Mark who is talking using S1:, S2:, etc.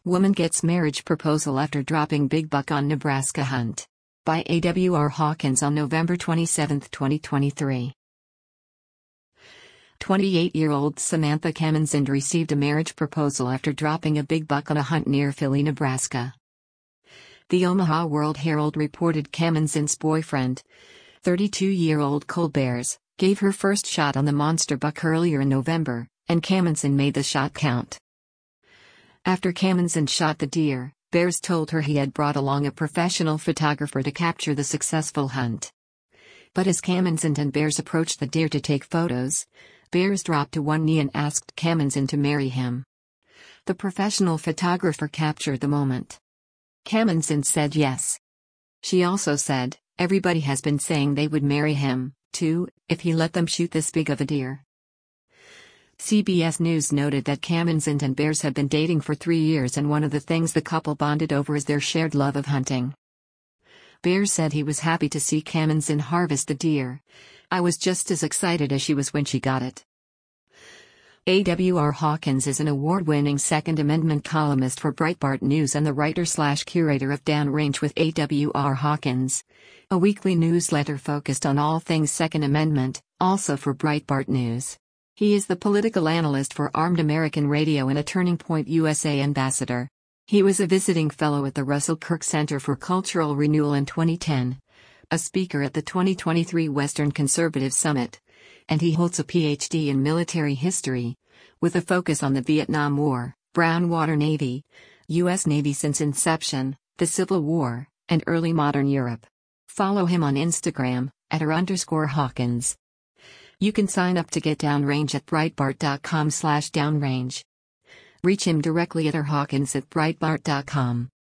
S1: Woman gets marriage proposal after dropping big buck on Nebraska hunt. By A.W.R. Hawkins on November 27, 2023. 28-year-old Samantha Kamenzind received a marriage proposal after dropping a big buck on a hunt near Philly, Nebraska. The Omaha World Herald reported Kamenzind's boyfriend, 32-year-old Cole Bears, gave her first shot on the monster buck earlier in November, and Kamenzind made the shot count. After Kamenzind shot the deer, Bears told her he had brought along a professional photographer to capture the successful hunt. But as Kamenzind and Bears approached the deer to take photos, Bears dropped to one knee and asked Kamenzind to marry him. The professional photographer captured the moment. Kamenzind said yes. She also said, "Everybody has been saying they would marry him, too, if he let them shoot this big of a deer." CBS News noted that Kamenzind and Bears have been dating for 3 years, and one of the things the couple bonded over is their shared love of hunting. Bears said he was happy to see Kamenzind harvest the deer. "I was just as excited as she was when she got it." A.W.R. Hawkins is an award-winning Second Amendment columnist for Breitbart News and the writer/curator of Downrange with A.W.R. Hawkins, a weekly newsletter focused on all things Second Amendment, also for Breitbart News. He is the political analyst for Armed American Radio and a Turning Point USA ambassador. He was a visiting fellow at the Russell Kirk Center for Cultural Renewal in 2010, a speaker at the 2023 Western Conservative Summit, and he holds a Ph.D. in military history, with a focus on the Vietnam War, Brown Water Navy, U.S. Navy since inception, the Civil War, and early modern Europe. Follow him on Instagram, @r_Hawkins. You can sign up to get Downrange at Breitbart.com/downrange. Reach him directly at rhawkins@breitbart.com.